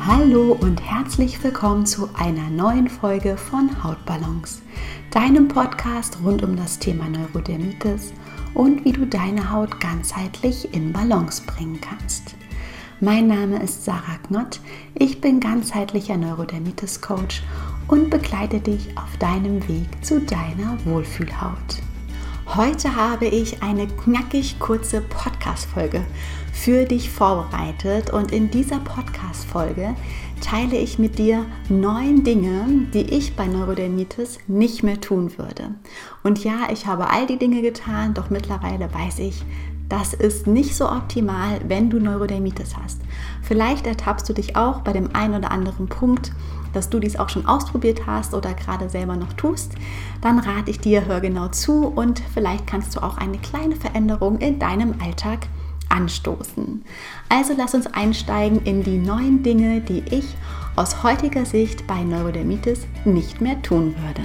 Hallo und herzlich willkommen zu einer neuen Folge von Hautbalance, deinem Podcast rund um das Thema Neurodermitis und wie du deine Haut ganzheitlich in Balance bringen kannst. Mein Name ist Sarah Knott, ich bin ganzheitlicher Neurodermitis-Coach und begleite dich auf deinem Weg zu deiner Wohlfühlhaut. Heute habe ich eine knackig kurze Podcast-Folge für dich vorbereitet und in dieser Podcast-Folge teile ich mit dir 9 Dinge, die ich bei Neurodermitis nicht mehr tun würde. Und ja, ich habe all die Dinge getan, doch mittlerweile weiß ich, das ist nicht so optimal, wenn du Neurodermitis hast. Vielleicht ertappst du dich auch bei dem einen oder anderen Punkt, dass du dies auch schon ausprobiert hast oder gerade selber noch tust. Dann rate ich dir, hör genau zu und vielleicht kannst du auch eine kleine Veränderung in deinem Alltag anstoßen. Also lass uns einsteigen in die 9 Dinge, die ich aus heutiger Sicht bei Neurodermitis nicht mehr tun würde.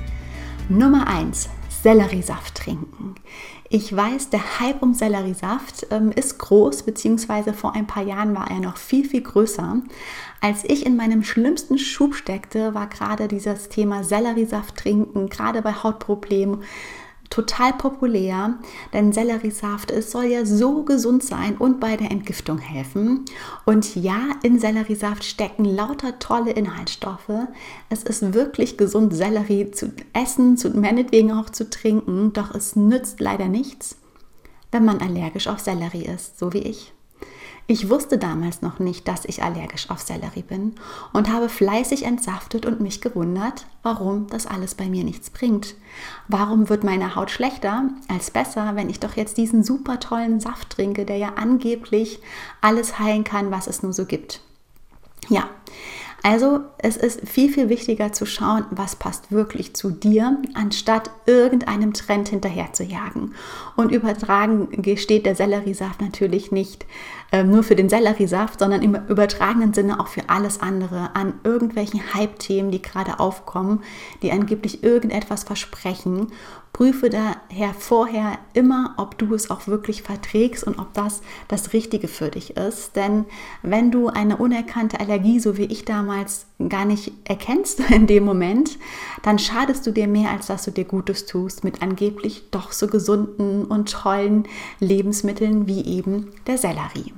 Nummer 1. Selleriesaft trinken. Ich weiß, der Hype um Selleriesaft ist groß, beziehungsweise vor ein paar Jahren war er noch viel, viel größer. Als ich in meinem schlimmsten Schub steckte, war gerade dieses Thema Selleriesaft trinken, gerade bei Hautproblemen, total populär, denn Selleriesaft, es soll ja so gesund sein und bei der Entgiftung helfen. Und ja, in Selleriesaft stecken lauter tolle Inhaltsstoffe. Es ist wirklich gesund, Sellerie zu essen, meinetwegen auch zu trinken, doch es nützt leider nichts, wenn man allergisch auf Sellerie ist, so wie ich. Ich wusste damals noch nicht, dass ich allergisch auf Sellerie bin und habe fleißig entsaftet und mich gewundert, warum das alles bei mir nichts bringt. Warum wird meine Haut schlechter als besser, wenn ich doch jetzt diesen super tollen Saft trinke, der ja angeblich alles heilen kann, was es nur so gibt. Ja, also es ist viel, viel wichtiger zu schauen, was passt wirklich zu dir, anstatt irgendeinem Trend hinterher zu jagen. Und übertragen steht der Selleriesaft natürlich nicht nur für den Selleriesaft, sondern im übertragenen Sinne auch für alles andere an irgendwelchen Hype-Themen, die gerade aufkommen, die angeblich irgendetwas versprechen. Prüfe daher vorher immer, ob du es auch wirklich verträgst und ob das Richtige für dich ist. Denn wenn du eine unerkannte Allergie, so wie ich damals, gar nicht erkennst in dem Moment, dann schadest du dir mehr, als dass du dir Gutes tust mit angeblich doch so gesunden und tollen Lebensmitteln wie eben der Sellerie.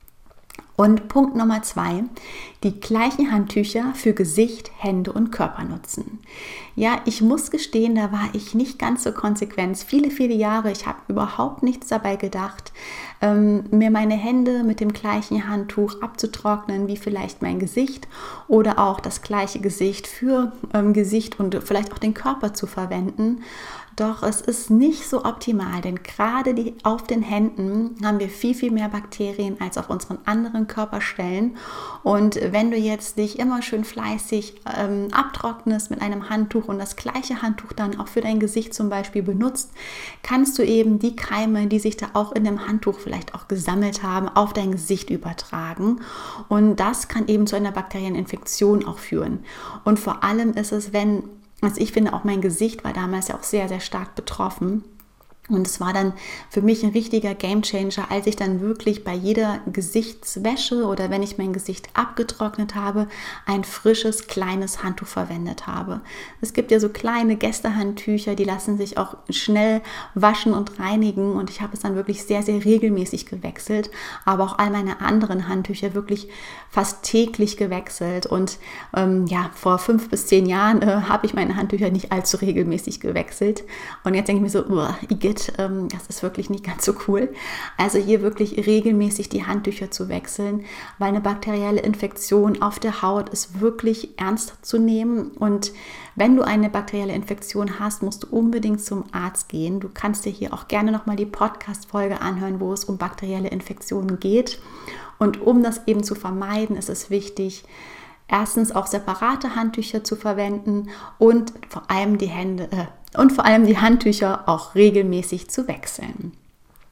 Und Punkt Nummer 2, die gleichen Handtücher für Gesicht, Hände und Körper nutzen. Ja, ich muss gestehen, da war ich nicht ganz so konsequent. Viele, viele Jahre, ich habe überhaupt nichts dabei gedacht, mir meine Hände mit dem gleichen Handtuch abzutrocknen wie vielleicht mein Gesicht oder auch das gleiche Gesicht für Gesicht und vielleicht auch den Körper zu verwenden. Doch es ist nicht so optimal, denn gerade auf den Händen haben wir viel, viel mehr Bakterien als auf unseren anderen Körperstellen. Und wenn du jetzt dich immer schön fleißig abtrocknest mit einem Handtuch und das gleiche Handtuch dann auch für dein Gesicht zum Beispiel benutzt, kannst du eben die Keime, die sich da auch in dem Handtuch vielleicht auch gesammelt haben, auf dein Gesicht übertragen. Und das kann eben zu einer Bakterieninfektion auch führen. Und vor allem ist es, also ich finde, auch mein Gesicht war damals ja auch sehr, sehr stark betroffen. Und es war dann für mich ein richtiger Gamechanger, als ich dann wirklich bei jeder Gesichtswäsche oder wenn ich mein Gesicht abgetrocknet habe, ein frisches, kleines Handtuch verwendet habe. Es gibt ja so kleine Gästehandtücher, die lassen sich auch schnell waschen und reinigen und ich habe es dann wirklich sehr, sehr regelmäßig gewechselt, aber auch all meine anderen Handtücher wirklich fast täglich gewechselt und vor 5 bis 10 Jahren habe ich meine Handtücher nicht allzu regelmäßig gewechselt und jetzt denke ich mir so, Igitt, das ist wirklich nicht ganz so cool. Also hier wirklich regelmäßig die Handtücher zu wechseln, weil eine bakterielle Infektion auf der Haut ist wirklich ernst zu nehmen. Und wenn du eine bakterielle Infektion hast, musst du unbedingt zum Arzt gehen. Du kannst dir hier auch gerne nochmal die Podcast-Folge anhören, wo es um bakterielle Infektionen geht. Und um das eben zu vermeiden, ist es wichtig, erstens auch separate Handtücher zu verwenden und vor allem die Handtücher auch regelmäßig zu wechseln.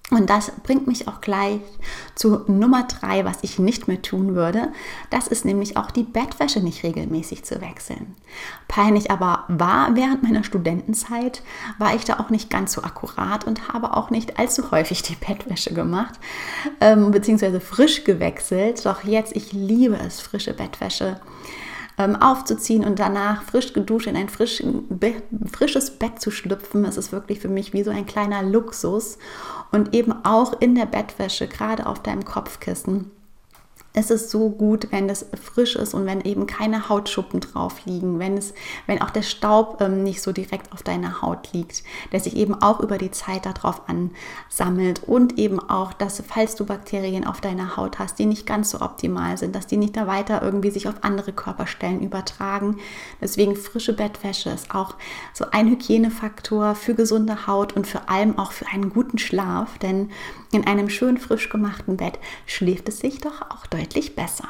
Und das bringt mich auch gleich zu Nummer 3, was ich nicht mehr tun würde. Das ist nämlich auch die Bettwäsche nicht regelmäßig zu wechseln. Peinlich aber war, während meiner Studentenzeit war ich da auch nicht ganz so akkurat und habe auch nicht allzu häufig die Bettwäsche gemacht, beziehungsweise frisch gewechselt. Doch jetzt, ich liebe es, frische Bettwäsche aufzuziehen und danach frisch geduscht in ein frisches Bett zu schlüpfen. Es ist wirklich für mich wie so ein kleiner Luxus. Und eben auch in der Bettwäsche, gerade auf deinem Kopfkissen, ist es so gut, wenn das frisch ist und wenn eben keine Hautschuppen drauf liegen, wenn auch der Staub nicht so direkt auf deiner Haut liegt, der sich eben auch über die Zeit darauf ansammelt und eben auch, dass falls du Bakterien auf deiner Haut hast, die nicht ganz so optimal sind, dass die nicht da weiter irgendwie sich auf andere Körperstellen übertragen. Deswegen frische Bettwäsche ist auch so ein Hygienefaktor für gesunde Haut und vor allem auch für einen guten Schlaf, denn in einem schön frisch gemachten Bett schläft es sich doch auch deutlich besser.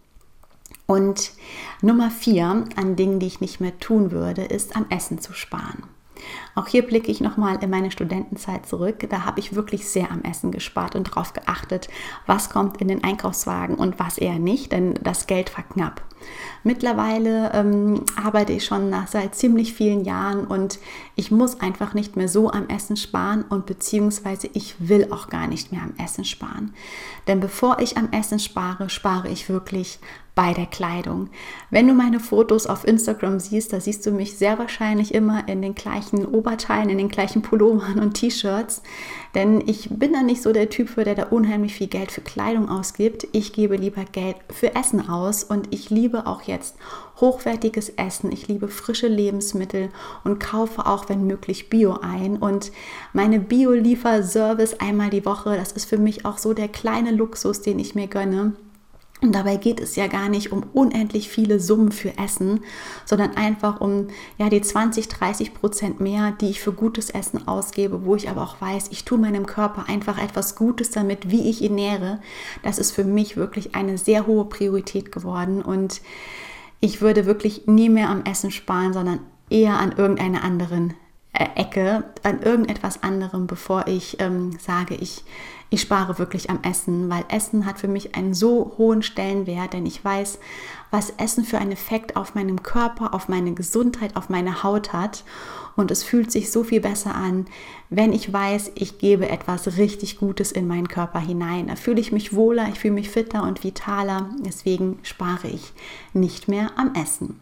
Und Nummer 4 an Dingen, die ich nicht mehr tun würde, ist am Essen zu sparen. Auch hier blicke ich nochmal in meine Studentenzeit zurück. Da habe ich wirklich sehr am Essen gespart und darauf geachtet, was kommt in den Einkaufswagen und was eher nicht, denn das Geld war knapp. Mittlerweile arbeite ich schon seit ziemlich vielen Jahren und ich muss einfach nicht mehr so am Essen sparen und beziehungsweise ich will auch gar nicht mehr am Essen sparen. Denn bevor ich am Essen spare, spare ich wirklich bei der Kleidung. Wenn du meine Fotos auf Instagram siehst, da siehst du mich sehr wahrscheinlich immer in den gleichen Oberteilen, in den gleichen Pullovern und T-Shirts, denn ich bin da nicht so der Typ, der da unheimlich viel Geld für Kleidung ausgibt. Ich gebe lieber Geld für Essen aus und ich liebe auch jetzt hochwertiges Essen. Ich liebe frische Lebensmittel und kaufe auch, wenn möglich, Bio ein. Und meine Bio-Lieferservice einmal die Woche, das ist für mich auch so der kleine Luxus, den ich mir gönne. Und dabei geht es ja gar nicht um unendlich viele Summen für Essen, sondern einfach um die 20-30% mehr, die ich für gutes Essen ausgebe, wo ich aber auch weiß, ich tue meinem Körper einfach etwas Gutes damit, wie ich ihn nähre. Das ist für mich wirklich eine sehr hohe Priorität geworden und ich würde wirklich nie mehr am Essen sparen, sondern eher an irgendeiner anderen Ecke, an irgendetwas anderem, bevor ich sage, ich spare wirklich am Essen, weil Essen hat für mich einen so hohen Stellenwert, denn ich weiß, was Essen für einen Effekt auf meinen Körper, auf meine Gesundheit, auf meine Haut hat und es fühlt sich so viel besser an, wenn ich weiß, ich gebe etwas richtig Gutes in meinen Körper hinein. Da fühle ich mich wohler, ich fühle mich fitter und vitaler, deswegen spare ich nicht mehr am Essen.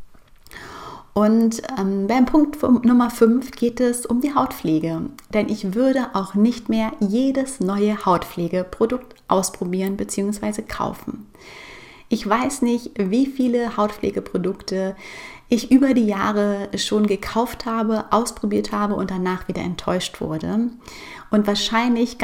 Und beim Punkt Nummer 5 geht es um die Hautpflege, denn ich würde auch nicht mehr jedes neue Hautpflegeprodukt ausprobieren bzw. kaufen. Ich weiß nicht, wie viele Hautpflegeprodukte ich über die Jahre schon gekauft habe, ausprobiert habe und danach wieder enttäuscht wurde. Und wahrscheinlich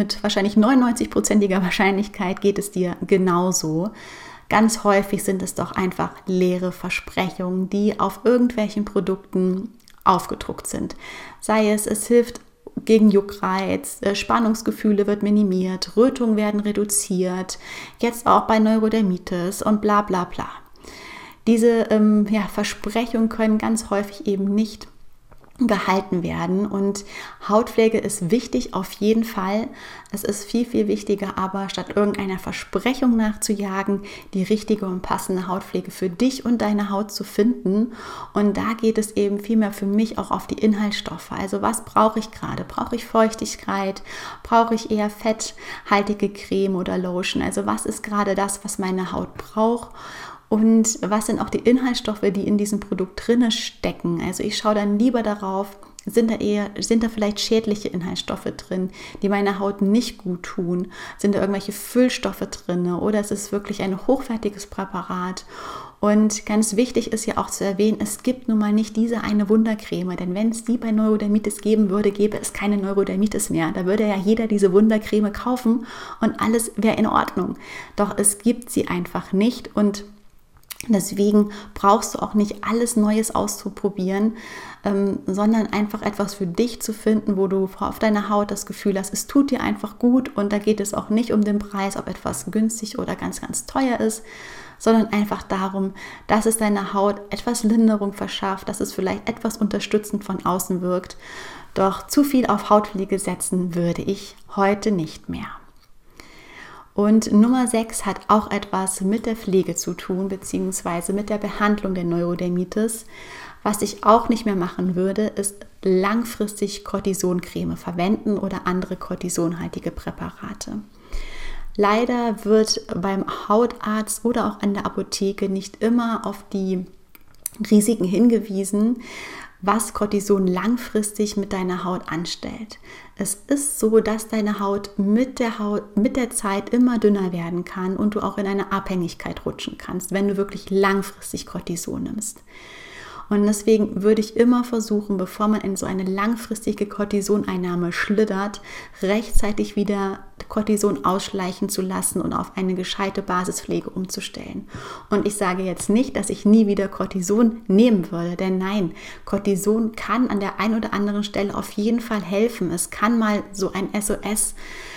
99%iger Wahrscheinlichkeit geht es dir genauso. Ganz häufig sind es doch einfach leere Versprechungen, die auf irgendwelchen Produkten aufgedruckt sind. Sei es hilft gegen Juckreiz, Spannungsgefühle wird minimiert, Rötungen werden reduziert, jetzt auch bei Neurodermitis und bla bla bla. Diese Versprechungen können ganz häufig eben nicht gehalten werden und Hautpflege ist wichtig auf jeden Fall. Es ist viel, viel wichtiger, aber statt irgendeiner Versprechung nachzujagen, die richtige und passende Hautpflege für dich und deine Haut zu finden. Und da geht es eben vielmehr für mich auch auf die Inhaltsstoffe. Also was brauche ich gerade? Brauche ich Feuchtigkeit? Brauche ich eher fetthaltige Creme oder Lotion? Also was ist gerade das, was meine Haut braucht? Und was sind auch die Inhaltsstoffe, die in diesem Produkt drinne stecken? Also ich schaue dann lieber darauf, sind da vielleicht schädliche Inhaltsstoffe drin, die meiner Haut nicht gut tun? Sind da irgendwelche Füllstoffe drin? Oder ist es wirklich ein hochwertiges Präparat? Und ganz wichtig ist ja auch zu erwähnen, es gibt nun mal nicht diese eine Wundercreme, denn wenn es die bei Neurodermitis geben würde, gäbe es keine Neurodermitis mehr. Da würde ja jeder diese Wundercreme kaufen und alles wäre in Ordnung. Doch es gibt sie einfach nicht und deswegen brauchst du auch nicht alles Neues auszuprobieren, sondern einfach etwas für dich zu finden, wo du auf deiner Haut das Gefühl hast, es tut dir einfach gut und da geht es auch nicht um den Preis, ob etwas günstig oder ganz, ganz teuer ist, sondern einfach darum, dass es deiner Haut etwas Linderung verschafft, dass es vielleicht etwas unterstützend von außen wirkt. Doch zu viel auf Hautpflege setzen würde ich heute nicht mehr. Und Nummer 6 hat auch etwas mit der Pflege zu tun, beziehungsweise mit der Behandlung der Neurodermitis. Was ich auch nicht mehr machen würde, ist langfristig Cortisoncreme verwenden oder andere cortisonhaltige Präparate. Leider wird beim Hautarzt oder auch an der Apotheke nicht immer auf die Risiken hingewiesen, was Cortison langfristig mit deiner Haut anstellt. Es ist so, dass deine Haut mit der Zeit immer dünner werden kann und du auch in eine Abhängigkeit rutschen kannst, wenn du wirklich langfristig Cortison nimmst. Und deswegen würde ich immer versuchen, bevor man in so eine langfristige Cortisoneinnahme schlittert, rechtzeitig wieder Cortison ausschleichen zu lassen und auf eine gescheite Basispflege umzustellen. Und ich sage jetzt nicht, dass ich nie wieder Cortison nehmen würde, denn nein, Cortison kann an der einen oder anderen Stelle auf jeden Fall helfen. Es kann mal so ein SOS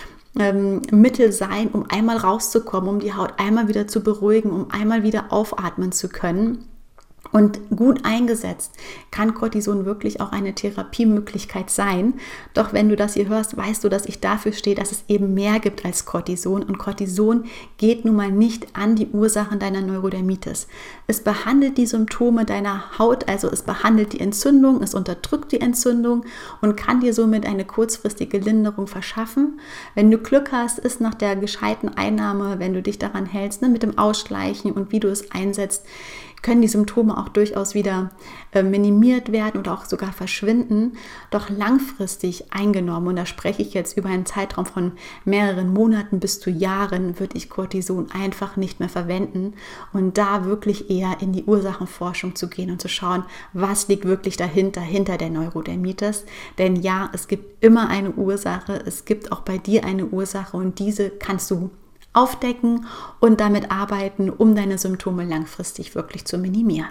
Mittel sein, um einmal rauszukommen, um die Haut einmal wieder zu beruhigen, um einmal wieder aufatmen zu können. Und gut eingesetzt kann Cortison wirklich auch eine Therapiemöglichkeit sein. Doch wenn du das hier hörst, weißt du, dass ich dafür stehe, dass es eben mehr gibt als Cortison. Und Cortison geht nun mal nicht an die Ursachen deiner Neurodermitis. Es behandelt die Symptome deiner Haut, also es behandelt die Entzündung, es unterdrückt die Entzündung und kann dir somit eine kurzfristige Linderung verschaffen. Wenn du Glück hast, ist nach der gescheiten Einnahme, wenn du dich daran hältst, mit dem Ausschleichen und wie du es einsetzt, können die Symptome auch durchaus wieder minimiert werden oder auch sogar verschwinden. Doch langfristig eingenommen, und da spreche ich jetzt über einen Zeitraum von mehreren Monaten bis zu Jahren, würde ich Cortison einfach nicht mehr verwenden und da wirklich eher in die Ursachenforschung zu gehen und zu schauen, was liegt wirklich hinter der Neurodermitis. Denn ja, es gibt immer eine Ursache, es gibt auch bei dir eine Ursache und diese kannst du aufdecken und damit arbeiten, um deine Symptome langfristig wirklich zu minimieren.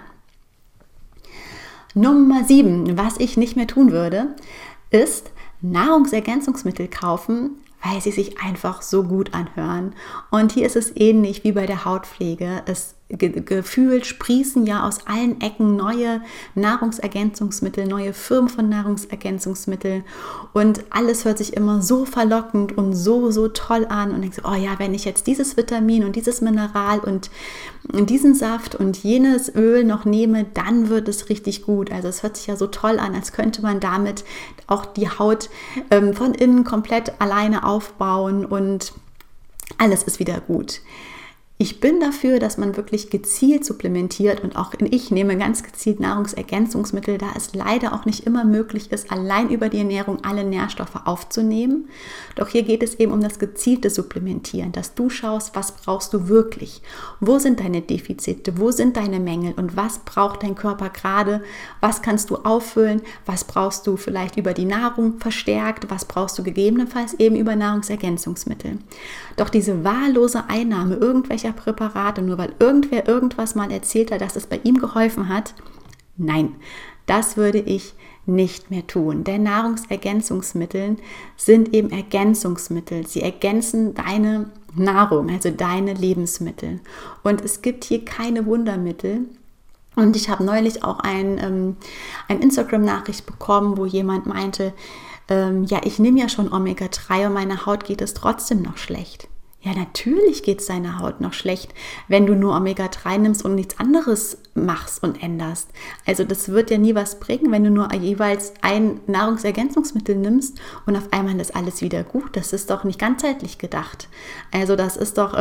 Nummer 7, was ich nicht mehr tun würde, ist Nahrungsergänzungsmittel kaufen, weil sie sich einfach so gut anhören. Und hier ist es ähnlich wie bei der Hautpflege. Es gefühlt sprießen ja aus allen Ecken neue Nahrungsergänzungsmittel, neue Firmen von Nahrungsergänzungsmitteln und alles hört sich immer so verlockend und so toll an und denkst, oh ja, wenn ich jetzt dieses Vitamin und dieses Mineral und diesen Saft und jenes Öl noch nehme, dann wird es richtig gut. Also es hört sich ja so toll an, als könnte man damit auch die Haut von innen komplett alleine aufbauen und alles ist wieder gut. Ich bin dafür, dass man wirklich gezielt supplementiert und auch ich nehme ganz gezielt Nahrungsergänzungsmittel, da es leider auch nicht immer möglich ist, allein über die Ernährung alle Nährstoffe aufzunehmen. Doch hier geht es eben um das gezielte Supplementieren, dass du schaust, was brauchst du wirklich? Wo sind deine Defizite? Wo sind deine Mängel? Und was braucht dein Körper gerade? Was kannst du auffüllen? Was brauchst du vielleicht über die Nahrung verstärkt? Was brauchst du gegebenenfalls eben über Nahrungsergänzungsmittel? Doch diese wahllose Einnahme irgendwelcher Präparate, nur weil irgendwer irgendwas mal erzählt hat, dass es bei ihm geholfen hat, nein, das würde ich nicht mehr tun. Denn Nahrungsergänzungsmittel sind eben Ergänzungsmittel. Sie ergänzen deine Nahrung, also deine Lebensmittel. Und es gibt hier keine Wundermittel. Und ich habe neulich auch eine Instagram-Nachricht bekommen, wo jemand meinte, ja, ich nehme ja schon Omega-3 und meiner Haut geht es trotzdem noch schlecht. Ja, natürlich geht es deiner Haut noch schlecht, wenn du nur Omega-3 nimmst und nichts anderes machst und änderst. Also das wird ja nie was bringen, wenn du nur jeweils ein Nahrungsergänzungsmittel nimmst und auf einmal ist alles wieder gut. Das ist doch nicht ganzheitlich gedacht. Also das ist doch,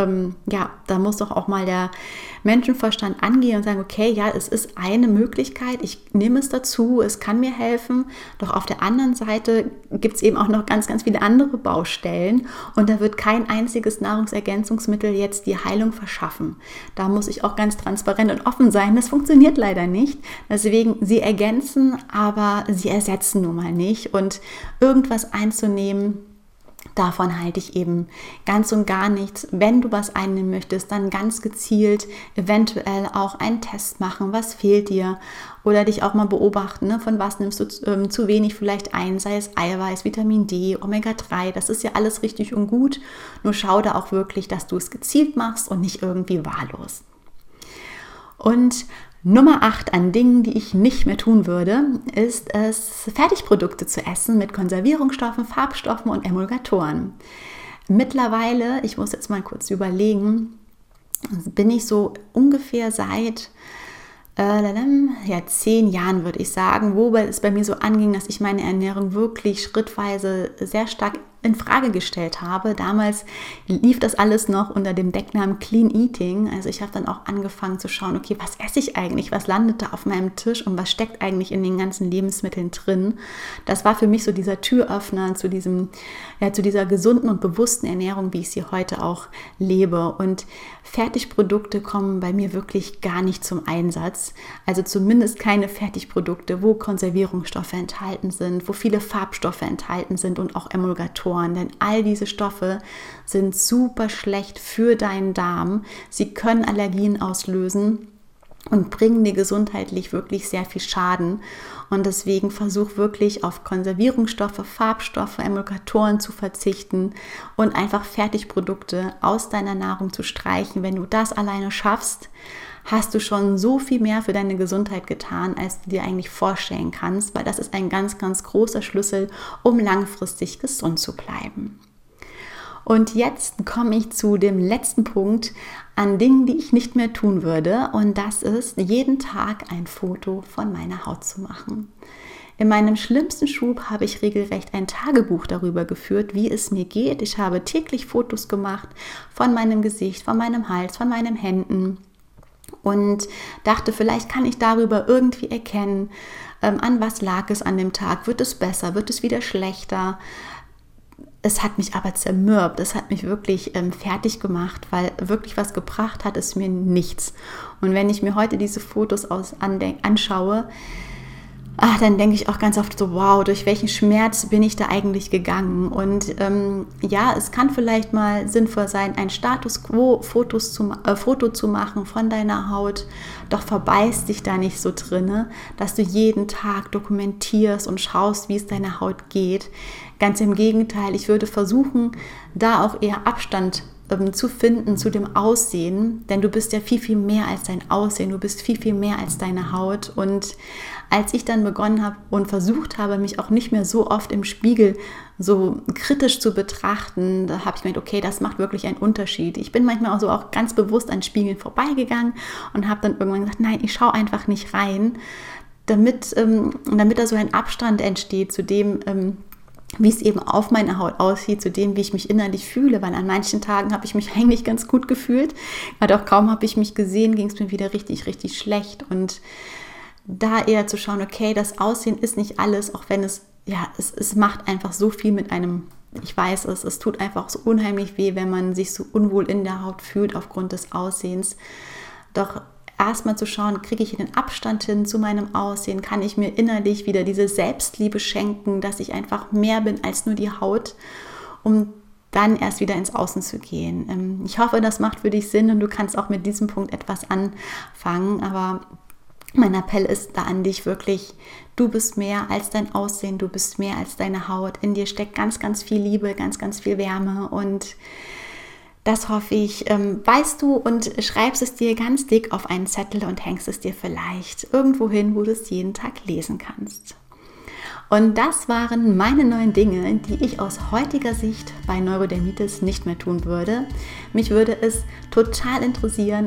da muss doch auch mal der Menschenverstand angehen und sagen, okay, ja, es ist eine Möglichkeit, ich nehme es dazu, es kann mir helfen. Doch auf der anderen Seite gibt es eben auch noch ganz, ganz viele andere Baustellen und da wird kein einziges Nahrungsergänzungsmittel jetzt die Heilung verschaffen. Da muss ich auch ganz transparent und offen sein. Das funktioniert leider nicht. Deswegen, sie ergänzen, aber sie ersetzen nun mal nicht. Und irgendwas einzunehmen, davon halte ich eben ganz und gar nichts. Wenn du was einnehmen möchtest, dann ganz gezielt eventuell auch einen Test machen, was fehlt dir oder dich auch mal beobachten, ne? Von was nimmst du zu wenig vielleicht ein, sei es Eiweiß, Vitamin D, Omega-3, das ist ja alles richtig und gut, nur schau da auch wirklich, dass du es gezielt machst und nicht irgendwie wahllos. Und Nummer 8 an Dingen, die ich nicht mehr tun würde, ist es, Fertigprodukte zu essen mit Konservierungsstoffen, Farbstoffen und Emulgatoren. Mittlerweile, ich muss jetzt mal kurz überlegen, bin ich so ungefähr seit 10 Jahren, würde ich sagen, wobei es bei mir so anging, dass ich meine Ernährung wirklich schrittweise sehr stark in Frage gestellt habe. Damals lief das alles noch unter dem Decknamen Clean Eating. Also ich habe dann auch angefangen zu schauen, okay, was esse ich eigentlich? Was landet da auf meinem Tisch und was steckt eigentlich in den ganzen Lebensmitteln drin? Das war für mich so dieser Türöffner zu dieser gesunden und bewussten Ernährung, wie ich sie heute auch lebe. Und Fertigprodukte kommen bei mir wirklich gar nicht zum Einsatz. Also zumindest keine Fertigprodukte, wo Konservierungsstoffe enthalten sind, wo viele Farbstoffe enthalten sind und auch Emulgatoren. Denn all diese Stoffe sind super schlecht für deinen Darm. Sie können Allergien auslösen und bringen dir gesundheitlich wirklich sehr viel Schaden. Und deswegen versuch wirklich auf Konservierungsstoffe, Farbstoffe, Emulgatoren zu verzichten und einfach Fertigprodukte aus deiner Nahrung zu streichen. Wenn du das alleine schaffst, hast du schon so viel mehr für deine Gesundheit getan, als du dir eigentlich vorstellen kannst, weil das ist ein ganz, ganz großer Schlüssel, um langfristig gesund zu bleiben. Und jetzt komme ich zu dem letzten Punkt an Dingen, die ich nicht mehr tun würde, und das ist, jeden Tag ein Foto von meiner Haut zu machen. In meinem schlimmsten Schub habe ich regelrecht ein Tagebuch darüber geführt, wie es mir geht. Ich habe täglich Fotos gemacht von meinem Gesicht, von meinem Hals, von meinen Händen. Und dachte, vielleicht kann ich darüber irgendwie erkennen, an was lag es an dem Tag. Wird es besser? Wird es wieder schlechter? Es hat mich aber zermürbt. Es hat mich wirklich fertig gemacht, weil wirklich was gebracht hat es mir nichts. Und wenn ich mir heute diese Fotos anschaue, dann denke ich auch ganz oft so, wow, durch welchen Schmerz bin ich da eigentlich gegangen? Und es kann vielleicht mal sinnvoll sein, ein Status Quo-Foto zu machen von deiner Haut, doch verbeiß dich da nicht so drinne, dass du jeden Tag dokumentierst und schaust, wie es deiner Haut geht. Ganz im Gegenteil, ich würde versuchen, da auch eher Abstand zu finden zu dem Aussehen, denn du bist ja viel, viel mehr als dein Aussehen, du bist viel, viel mehr als deine Haut. Und als ich dann begonnen habe und versucht habe, mich auch nicht mehr so oft im Spiegel so kritisch zu betrachten, da habe ich gemerkt, okay, das macht wirklich einen Unterschied. Ich bin manchmal auch ganz bewusst an Spiegeln vorbeigegangen und habe dann irgendwann gesagt, nein, ich schaue einfach nicht rein, damit da so ein Abstand entsteht zu dem, wie es eben auf meiner Haut aussieht, zu dem, wie ich mich innerlich fühle, weil an manchen Tagen habe ich mich eigentlich ganz gut gefühlt, aber auch kaum habe ich mich gesehen, ging es mir wieder richtig, richtig schlecht. Und da eher zu schauen, okay, das Aussehen ist nicht alles, auch wenn es macht einfach so viel mit einem, ich weiß es tut einfach so unheimlich weh, wenn man sich so unwohl in der Haut fühlt aufgrund des Aussehens. Doch erstmal zu schauen, kriege ich den Abstand hin zu meinem Aussehen, kann ich mir innerlich wieder diese Selbstliebe schenken, dass ich einfach mehr bin als nur die Haut, um dann erst wieder ins Außen zu gehen. Ich hoffe, das macht für dich Sinn und du kannst auch mit diesem Punkt etwas anfangen, aber mein Appell ist da an dich wirklich, du bist mehr als dein Aussehen, du bist mehr als deine Haut, in dir steckt ganz, ganz viel Liebe, ganz, ganz viel Wärme und das hoffe ich, weißt du und schreibst es dir ganz dick auf einen Zettel und hängst es dir vielleicht irgendwo hin, wo du es jeden Tag lesen kannst. Und das waren meine 9 Dinge, die ich aus heutiger Sicht bei Neurodermitis nicht mehr tun würde. Mich würde es total interessieren,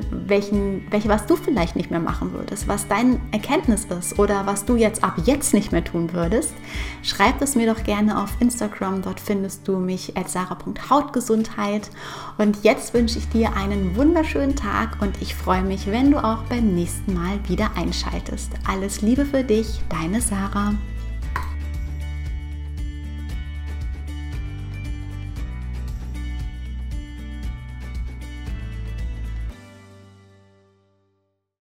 was du vielleicht nicht mehr machen würdest, was dein Erkenntnis ist oder was du jetzt ab jetzt nicht mehr tun würdest. Schreib es mir doch gerne auf Instagram, dort findest du mich @sarah.hautgesundheit. Und jetzt wünsche ich dir einen wunderschönen Tag und ich freue mich, wenn du auch beim nächsten Mal wieder einschaltest. Alles Liebe für dich, deine Sarah.